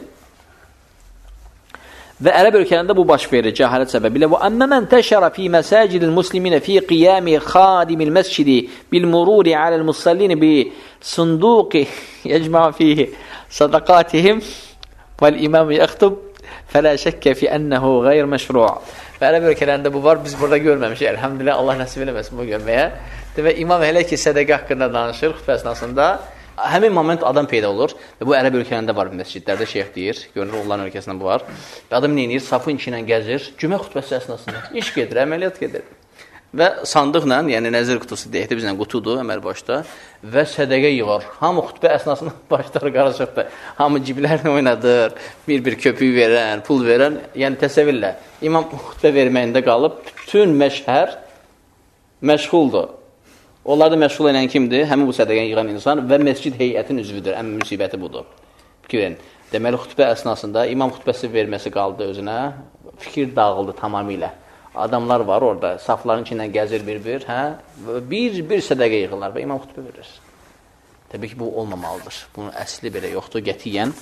Və ərəb ölkələrində bu baş verir cəhalət səbəbilə. Və əmmə mən təşərə fi məsəcidil musliminə fi qiyami xadimil məscidi bil mururi aləl musallini bi sunduqi yəcmə fihi sadaqatihim vəl imam yəxtub fələ şəkkə fi ənəhu qeyr məşru'. Və ərəb ölkələrində bu var. Biz burada görməmişik. Elhamdülillah, Allah nəsib eləməsin bu görməyə. Və imam hələ ki, sədəqə haqqında danışır xütbə əsnasında. Həmin moment adam peyda olur və bu ərəb ölkələrində var məscidlərdə, şeyx deyir, görünür onların ölkəsində bu var. Və adam neyinir? Safın içi ilə gəzir, cümə xutbəsi əsnasında iş gedir, əməliyyat gedir. Və sandıqla, yəni nəzir qutusu deyəkdə bizlə qutudur, əməl başda və sədəqə yığar. Hamı xutbə əsnasında başlar qarışıqdır. Hamı ciblərini oynadır, bir-bir köpüyü verən, pul verən, yəni təsəvvürlə. İmam xutbə verməyində qalıb, bütün məşhər məşğuldur. Onlarda məşğul edən kimdir? Həmin bu sədəqəni yığan insan və məscid heyətinin üzvüdür. Ən müsibəti budur. Fikir verin. Deməli, xütbə əsnasında imam xütbəsi verməsi qaldı özünə, fikir dağıldı tamamilə. Adamlar var orada, safların içindən gəzir bir-bir, hə? Bir-bir sədəqə yığırlar və imam xütbə verir. Təbii ki, bu olmamalıdır. Bunun əsli belə yoxdur, qətiyyən.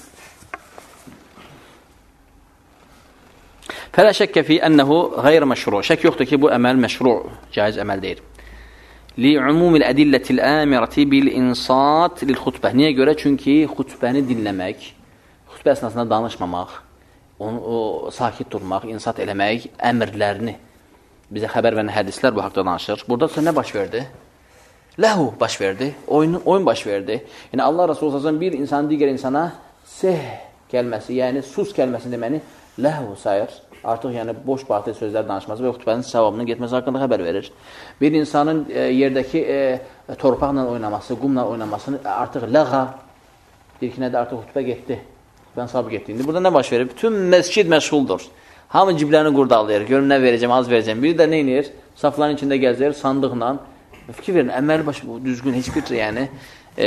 Fələ şəkkə fi ənəhu qeyr məşru. Şək yoxdur ki, bu əməl məşru, caiz əməl deyil. Li'umumil ədillətil əmirəti bil insat lil xutbə. Niyə görə? Çünki xutbəni dinləmək, xutbə əsnasında danışmamaq, onu o, sakit durmaq, insat eləmək əmrlərini bizə xəbər verən hədislər bu haqda danışır. Burada nə baş verdi? Ləhu baş verdi, oyun, oyun baş verdi. Yəni Allah Resulü sallallahu bir insanın digər insana seh kəlməsi, yəni sus kəlməsini deməni ləhu sayır. Artıq yəni boş batıl sözlər danışması və xutbənin savabının getməsi haqqında xəbər verir. Bir insanın e, yerdəki e, torpaqla oynaması, qumla oynamasını artıq ləğa, bir ki nədə artıq xutbə getdi. Xutbənin savabı getdi. İndi burada nə baş verir? Bütün məscid məşğuldur. Hamı ciblərini qurdalayır. Görün nə verəcəm, az verəcəm. Biri də nə inir? Safların içində gəzir, sandıqla. Fikir verin, əməli başı düzgün, heç bir yəni e,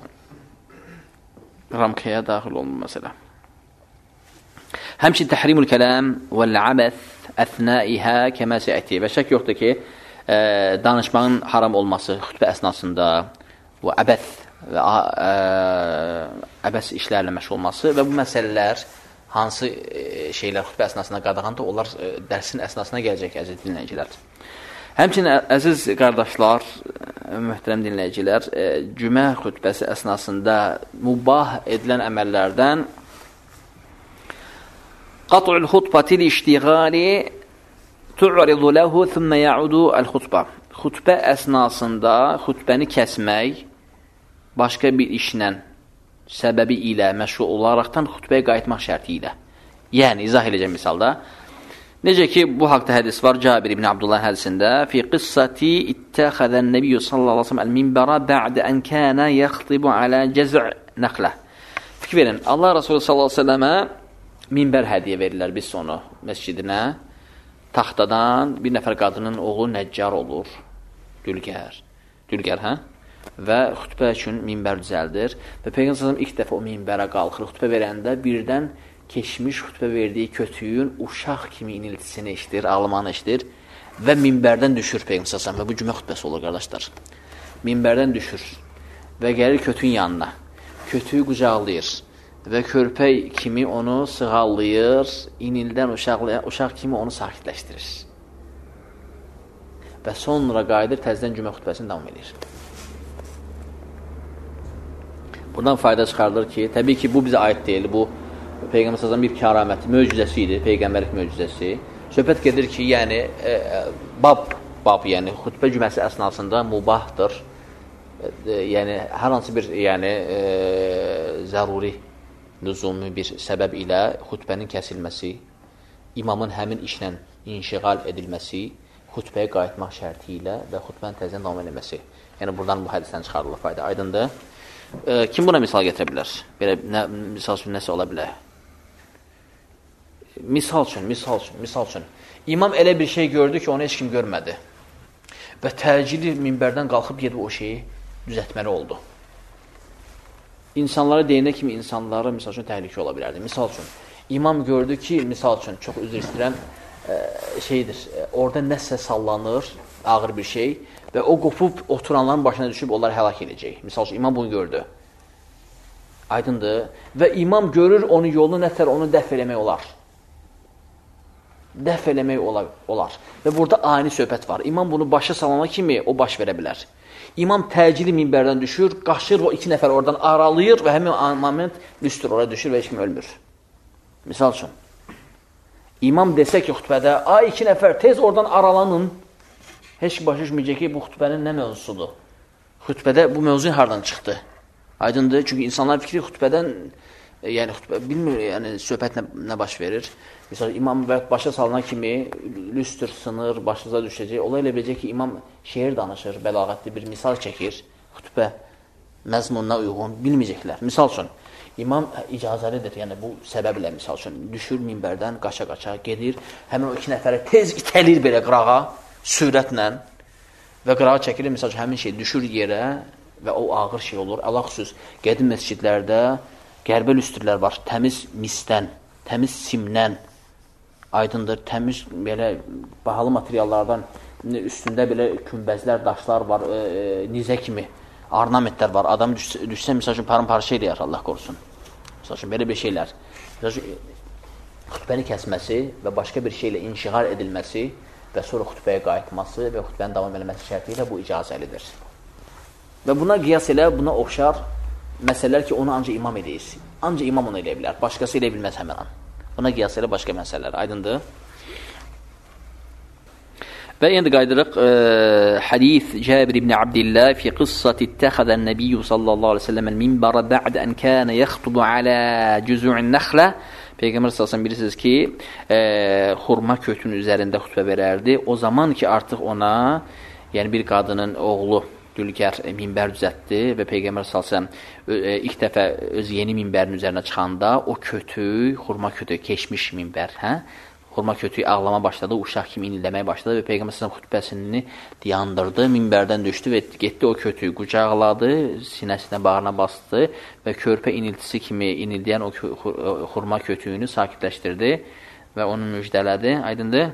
ramkaya daxil olmur məsələ. Həmçin təhrimul kələm vəl-əbəth əfnəihə kəmə səəti. Və şək yoxdur ki, e, danışmağın haram olması xütbə əsnasında və əbəth və e, əbəs işlərlə məşğul olması və bu məsələlər hansı e, şeylər xütbə əsnasında qadağandır, onlar e, dərsin əsnasına gələcək, əziz dinləyicilər. Həmçin, əziz qardaşlar, möhtərəm dinləyicilər, e, cümə xütbəsi əsnasında mubah edilən əməllərdən qat'ul xutbətil iştiğali tu'ridu ləhu thumma ya'udu əl-xutbə. Xutbə əsnasında xutbəni kəsmək başqa bir işlə, səbəbi ilə məşğul olaraqdan xutbəyə qayıtmaq şərti ilə. Yəni, izah edəcəm misalda. Necə ki, bu haqda hədis var Cabir ibn Abdullah hədisində fi qissati ittəxəzən nəbiyyü sallallahu aleyhi ve sellem el-minbərə bə'də ən kənə yəxtibu alə cəzə nəxlə. Fikir verin, Allah Resulü sallallahu aleyhi ve sellemə minbər hədiyyə verirlər biz onu məscidinə. Taxtadan bir nəfər qadının oğlu nəccar olur. Dülgər. Dülgər, hə? Və xütbə üçün minbər düzəldir. Və Peyğəmbər sallallahu ilk dəfə o minbərə qalxır. Xütbə verəndə birdən keçmiş xütbə verdiyi kötüyün uşaq kimi iniltisini eşidir, ağlamanı eşidir və minbərdən düşür Peyğəmbər sallallahu və bu cümə xütbəsi olur, qardaşlar. Minbərdən düşür və gəlir kötüyün yanına. Kötüyü qucaqlayır və körpək kimi onu sığallayır, inildən uşaqlayan, uşaq kimi onu sakitləşdirir. Və sonra qayıdır, təzədən cümə xütbəsini davam edir. Buradan fayda çıxarılır ki, təbii ki, bu bizə aid deyil, bu Peyğəmbər sallallahu bir kəraməti, möcüzəsi idi, Peyğəmbərlik möcüzəsi. Söhbət gedir ki, yəni, e, bab, bab, yəni, xütbə cüməsi əsnasında mubahdır. E, yəni, hər hansı bir, yəni, e, zəruri, lüzumi bir səbəb ilə xütbənin kəsilməsi, imamın həmin işlə inşiğal edilməsi, xütbəyə qayıtmaq şərti ilə və xütbənin təzən davam edilməsi. Yəni, buradan bu hədisdən çıxarılır fayda. Aydındır. E, kim buna misal gətirə bilər? Belə, nə, misal üçün nəsə ola bilər? Misal üçün, misal üçün, misal üçün. İmam elə bir şey gördü ki, onu heç kim görmədi. Və təcili minbərdən qalxıb gedib o şeyi düzətməli oldu. İnsanlara deyənə kimi insanlara, misal üçün, təhlükə ola bilərdi. Misal üçün, imam gördü ki, misal üçün, çox üzr istəyirəm, e, şeydir, e, orada nəsə sallanır, ağır bir şey və o qopub oturanların başına düşüb onları həlak edəcək. Misal üçün, imam bunu gördü. Aydındır. Və imam görür onun yolunu, nətər onu dəf eləmək olar. Dəf eləmək olar, olar. Və burada ani söhbət var. İmam bunu başa salana kimi o baş verə bilər. İmam təcili minbərdən düşür, qaçır, o iki nəfər oradan aralayır və həmin moment üstür, oraya düşür və heç kim ölmür. Misal üçün, imam desə ki, xütbədə, ay iki nəfər, tez oradan aralanın, heç ki başa düşməyəcək ki, bu xütbənin nə mövzusudur? Xütbədə bu mövzu hardan çıxdı? Aydındır, çünki insanlar fikri xütbədən, yəni xütbə, bilmir, yəni söhbət nə, nə baş verir. Məsələn, imam başa salına kimi lüstür, sınır, başınıza düşəcək. Ola elə biləcək ki, imam şeir danışır, bəlağətli bir misal çəkir, xütbə məzmununa uyğun, bilməyəcəklər. Misal üçün, imam icazəlidir, yəni bu səbəblə, misal üçün, düşür minbərdən, qaça-qaça gedir, həmin o iki nəfərə tez itəlir belə qırağa, sürətlə və qıraat çəkilir, misal həmin şey düşür yerə və o ağır şey olur. Allah xüsus, qədim məscidlərdə qərbə lüstrlər var, təmiz misdən, təmiz simdən, aydındır, təmiz belə bahalı materiallardan, üstündə belə kümbəzlər, daşlar var, e, e, nizə kimi ornamentlər var. Adam düşsə, düşsə misal üçün paramparça eləyər, Allah qorusun. Misal üçün belə bir şeylər. Misal üçün, xütbəni kəsməsi və başqa bir şeylə inşiğar edilməsi və sonra xütbəyə qayıtması və xütbənin davam eləməsi şərti ilə bu icazəlidir. Və buna qiyas elə, buna oxşar məsələlər ki, onu ancaq imam edəyir. Ancaq imam onu eləyə bilər. Başqası elə bilməz həmən an. Buna qiyas elə başqa məsələlər. Aydındır. Və indi qaydırıq e, hadis Cabir ibn Abdillah fi qıssati ittəxədən nəbiyyü sallallahu aleyhi ve sellem minbara bə'də ən kənə yəxtubu alə cüzu'in nəxlə. Peyğəmbər sallallahu aleyhi bilirsiniz ki, e, xurma kötünün üzərində xütbə verərdi. O zaman ki, artıq ona, yəni bir qadının oğlu Dülgər e, minbər düzətdi və Peyğəmbər sallallahu aleyhi ilk dəfə öz yeni minbərin üzərinə çıxanda o kötü, xurma kötü keçmiş minbər, hə? Xurma kötüyü ağlama başladı, uşaq kimi inildəməyə başladı və Peyğəmbər sallallahu aleyhi xutbəsini dayandırdı, minbərdən düşdü və getdi o kötüyü qucaqladı, sinəsinə, bağrına bastı və körpə iniltisi kimi inildəyən o xurma kötüyünü sakitləşdirdi və onu müjdələdi. Aydındır?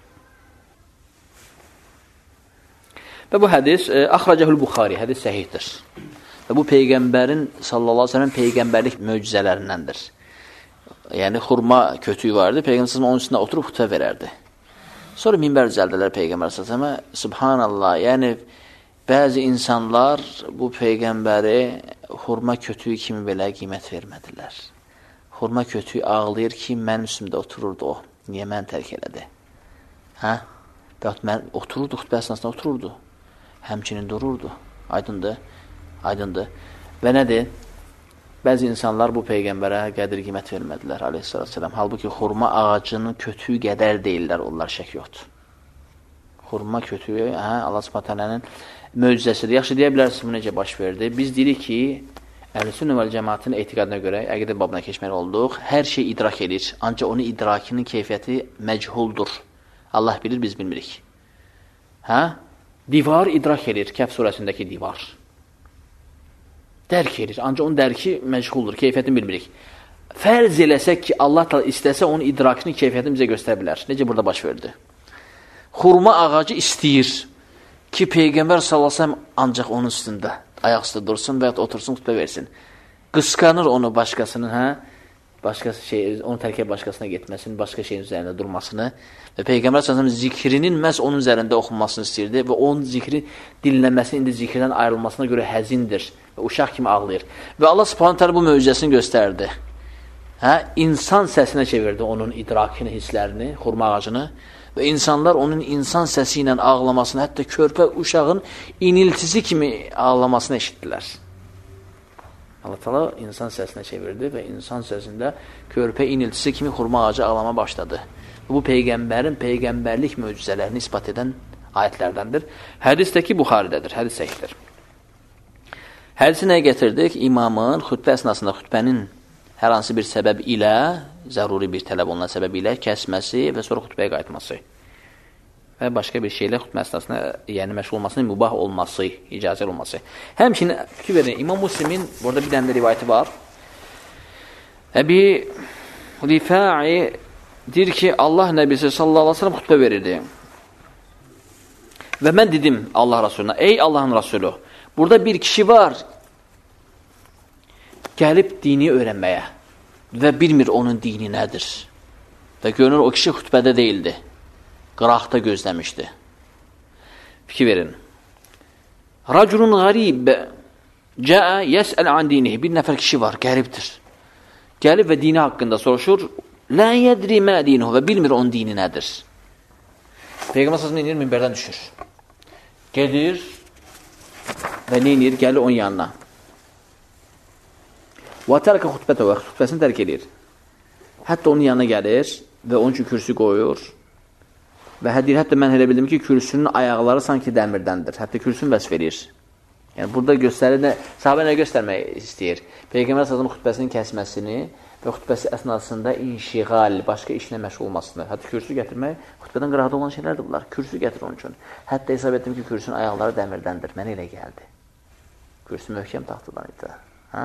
Və bu hədis Axracəhül Buxari, hədis səhihdir. Və bu Peyğəmbərin sallallahu aleyhi ve sellem peyğəmbərlik möcüzələrindəndir. Yəni, xurma kötüyü vardı. Peyğəmbər onun üstündə oturub xütbə verərdi. Sonra minbər düzəldilər Peyğəmbər sallallahu aleyhi ve sellem. Subhanallah, yəni bəzi insanlar bu Peyğəmbəri xurma kötüyü kimi belə qiymət vermədilər. Xurma kötüyü ağlayır ki, mənim üstümdə otururdu o. Niyə məni tərk elədi? Hə? Mən otururdu, xütbə əsnasında otururdu. Həmçinin dururdu. Aydındır, aydındır. Və nədir? Bəzi insanlar bu Peyğəmbərə qədir qiymət vermədilər, aleyhissalatü vesselam. Halbuki xurma ağacının kötüyü qədər deyirlər, onlar şək yoxdur. Xurma kötüyü, hə, Allah Subhanahu taala'nın möcüzəsidir. Yaxşı, deyə bilərsiniz, bu necə baş verdi? Biz deyirik ki, Əhl-i-Sünnə vəl Cəmaatın etiqadına görə, əqidə babına keçməli olduq, hər şey idrak edir, ancaq onun idrakinin keyfiyyəti məchuldur. Allah bilir, biz bilmirik. Hə? Divar idrak edir, Kəhf surəsindəki divar. Dərk edir, ancaq onun dərki məchuldur, keyfiyyətini bilmirik. Fərz eləsək ki, Allah da istəsə onun idrakini, keyfiyyətini bizə göstərə bilər. Necə burada baş verdi? Xurma ağacı istəyir ki, Peyğəmbər sallallahu əleyhi və səlləm ancaq onun üstündə ayaq üstə dursun və ya otursun, xütbə versin. Qısqanır onu başqasının, hə? Başqası şey, onu tərkə başqasına getməsini, başqa şeyin üzərində durmasını və Peyğəmbər sallallahu əleyhi və səlləm zikrinin məhz onun üzərində oxunmasını istəyirdi və onun zikri dinlənməsi, indi zikridən ayrılmasına görə həzindir və uşaq kimi ağlayır. Və Allah Subhanahu taala bu möcüzəsini göstərdi. Hə? İnsan səsinə çevirdi onun idrakini, hisslərini, xurma ağacını və insanlar onun insan səsi ilə ağlamasını, hətta körpə uşağın iniltisi kimi ağlamasını eşitdilər. Allah Teala insan səsinə çevirdi və insan səsində körpə iniltisi kimi xurma ağacı ağlama başladı. Bu Peyğəmbərin peyğəmbərlik möcüzələrini isbat edən ayətlərdəndir. Hədisdəki Buxaridədir, hədis səhihdir. Hədisi nəyə gətirdik? İmamın xütbə əsnasında xütbənin hər hansı bir səbəb ilə, zəruri bir tələb olunan səbəb ilə kəsməsi və sonra xütbəyə qayıtması və başqa bir şeylə xütbə əsnasında, yəni məşğul olmasının mübah olması, icazə olması. Həmçinin fikir verin, İmam Müslimin burada bir dənə də rivayəti var. Əbi Rifa'i deyir ki, Allah Nəbisi sallallahu aleyhi ve sellem xütbə verirdi. Və mən dedim Allah Rasuluna, ey Allahın Rasulü, burada bir kişi var, gəlib dini öyrənməyə və bilmir onun dini nədir. Və görünür, o kişi xütbədə deyildi, qıraqda gözləmişdi. Fikir verin. Racunun qarib cəə yəsəl an dinihi. Bir nəfər kişi var, qəribdir. Gəlib və dini haqqında soruşur. Lə yədri mə dinuhu və bilmir onun dini nədir. Peyğəmbər sallallahu əleyhi minbərdən düşür. Gedir və nə edir? Gəlir onun yanına. Və tərkə xütbətə və xütbəsini tərk edir. Hətta onun yanına gəlir və onun üçün kürsü qoyur. Və hədir, hətta mən elə bildim ki, kürsünün ayaqları sanki dəmirdəndir. Hətta kürsünü vəsf verir. Yəni, burada göstərir, sahabə nə göstərmək istəyir? Peyğəmbər s.ə.v xütbəsinin kəsməsini və xütbəsi əsnasında inşiğal, başqa işlə məşğul olmasını. Hətta kürsü gətirmək, xütbədən qıraqda olan şeylərdir bunlar. Kürsü gətir onun üçün. Hətta hesab etdim ki, kürsünün ayaqları dəmirdəndir. Mənə elə gəldi. Kürsü möhkəm taxtadan idi. Hə?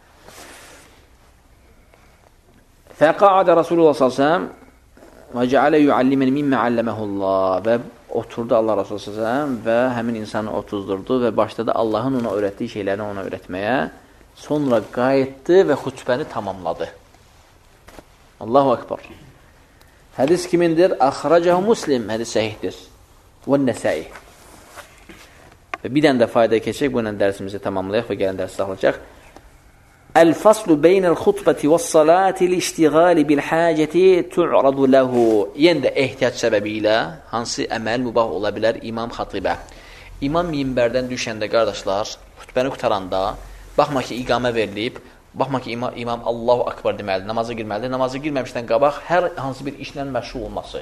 Fəqa'adə Rasulullah s.ə.v və cəalə yualliməni mimmə alləməhullah və oturdu Allah Rasulullah s.ə.v və həmin insanı otuzdurdu və başladı Allahın ona öyrətdiyi şeylərini ona öyrətməyə. Sonra qayıtdı və xütbəni tamamladı. Allahu Akbar. Hədis kimindir? Əxracahu Muslim. Hədis səhihdir. Və Nəsai. Və bir dənə də fayda keçək. Bu ilə dərsimizi tamamlayaq və gələn dərsi saxlayacaq. El-faslu beynəl xutbəti və salati li-iştiğali bil-həcəti tu'radu ləhu. Yenə də ehtiyac səbəbi ilə hansı əməl mübah ola bilər imam xatibə. İmam minbərdən düşəndə, qardaşlar, xutbəni qutaranda, baxma ki, iqamə verilib, baxma ki, imam, imam Allahu Akbar deməlidir, namaza girməlidir. Namaza girməmişdən qabaq hər hansı bir işlə məşğul olması.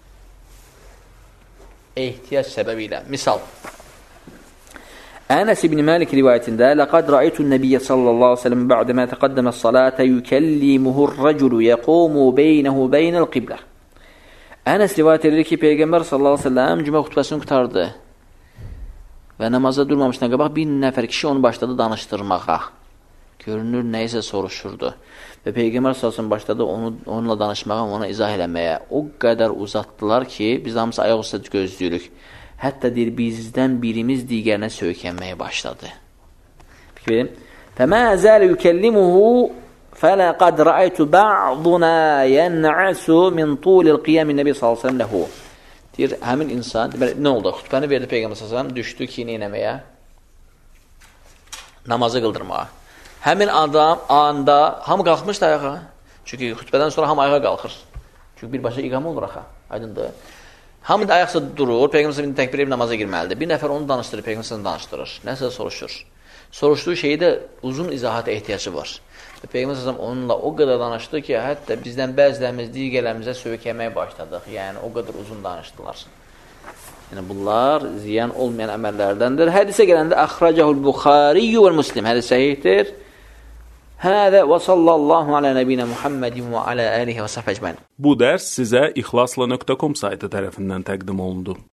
Ehtiyac səbəbi ilə. Misal, Ənəs ibn Məlik rivayətində لَقَدْ رَأَيْتُ النَّبِيَّ صَلَّى اللّٰهُ عَلَيْهِ وسلم بَعْدَمَا تَقَدَّمَ الصَّلَاةَ يُكَلِّمُهُ الرَّجُلُ يَقُومُ بَيْنَهُ بَيْنَ الْقِبْلَةِ. Ənəs rivayət edir ki, Peyğəmbər sallallahu əleyhi və səlləm cümə xutbəsini qurtardı və namaza durmamışdan qabaq bir nəfər kişi onu başladı danışdırmağa. Görünür, nəyisə soruşurdu. Və Peyğəmbər sallallahu əleyhi və səlləm başladı onu, onunla danışmağa, ona izah eləməyə. O qədər uzatdılar ki, biz hamısı ayaq üstə gözləyirik. Hətta deyir, bizdən birimiz digərinə söykənməyə başladı. Fikir verin. فَمَا زَالَ يُكَلِّمُهُ فَلَقَدْ رَأَيْتُ بَعْضُنَا يَنْعَسُ مِنْ طُولِ الْقِيَامِ النَّبِي sallallahu əleyhi və səlləm ləhu. Deyir, həmin insan, deməli, nə oldu? Xütbəni verdi Peyğəmbər sallallahu əleyhi və səlləm, düşdü ki, nə eləməyə? Namazı qıldırmağa. Həmin adam anda hamı qalxmışdı ayağa. Çünki xütbədən sonra hamı ayağa qalxır. Çünki birbaşa iqamə olur axı. Aydındır. Hamı da ayaqsa durur, Peyğəmbər sallallahu təkbir edib namaza girməlidir. Bir nəfər onu danışdırır, Peyğəmbər sallallahu danışdırır. Nəsə soruşur. Soruşduğu şeydə uzun izahata ehtiyacı var. Və Peyğəmbər sallallahu onunla o qədər danışdı ki, hətta bizdən bəzilərimiz digərlərimizə söykəməyə başladıq. Yəni o qədər uzun danışdılar. Yəni bunlar ziyan olmayan əməllərdəndir. Hədisə gələndə əxracəhul Buxari və Müslim. Hədis səhihdir. Hədə və sallallahu alə nəbinə Muhammedin və alə əlihi və səhvə əcməin. Bu dərs sizə ixlasla nöqtə com saytı tərəfindən təqdim olundu.